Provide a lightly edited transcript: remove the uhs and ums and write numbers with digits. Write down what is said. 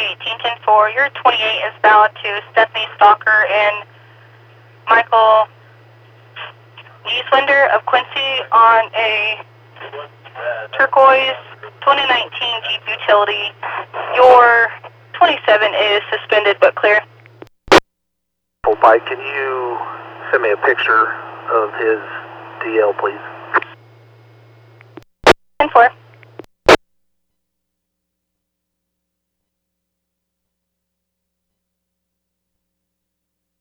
1810-4. Your 28 is valid to Stephanie Stalker and Michael Nieswinder of Quincy on a turquoise 2019 Jeep Utility. Your 27 is suspended but clear. Mike, can you send me a picture of his DL, please? 10-4.